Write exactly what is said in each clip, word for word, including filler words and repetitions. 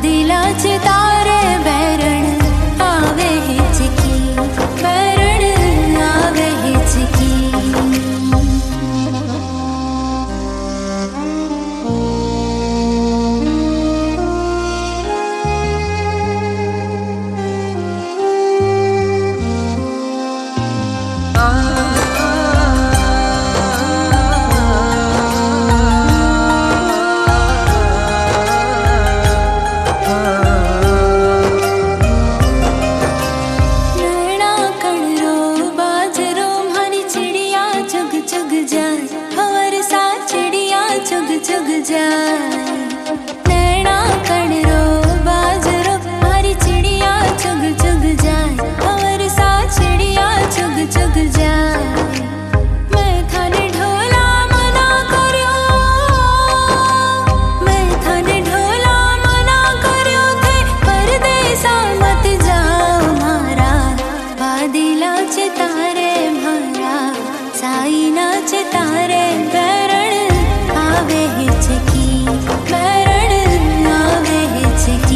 वादिलाचे तारे बैरण आवे हिचकी, बैरण आवे हिचकी। चुग जाए नैना कणरो बाजरो हमारी चिड़िया चुग चुग जाए, और सा चिड़िया चुग चुग जाए। मैं थाने ढोला मना करो, मैं थाने ढोला मना करो थे, परदेसा मत जाओ मारा। वादिलाचे तारे मारा साई नाचे तारे बैरण आवे हिचकी, बैरण आवे हिचकी।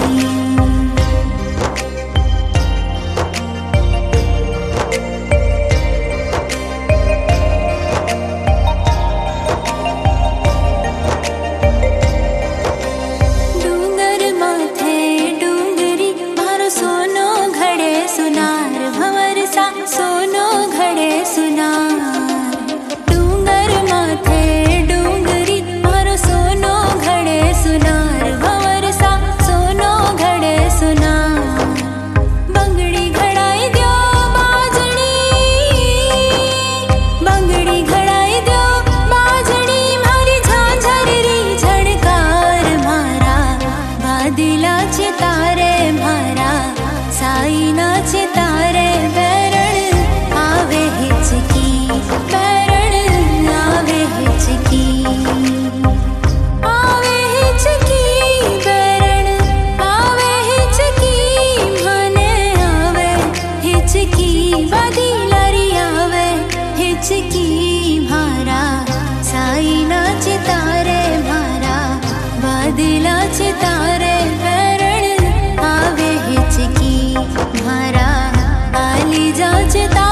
डूंगर माथे डूंगरी मारो सोनो घड़े सुनार, भंवर सा सोनो घड़े सुनार। डूंगर माथे डूंगरी मारो सोनो घड़े सुनार, भंवर सा सोनो घड़े सुनार। बंगड़ी घड़ाई द्यो बाजणी, बंगड़ी घड़ाई द्यो बाजणी, मारी झांझररी झड़कार मारा। वादिलाचे तारे मारा साई नाचे तारे बैरण आवे हिचकी, बैरण आवे हिचकी। आवे हिचकी बैरण आवे हिचकी, माने आवे हिचकी। वादिलारी आवे हिचकी मारा साई नाचे तारे मारा। वादिलाचे तारे बैरण आवे हिचकी मारा, आली जाचे तारे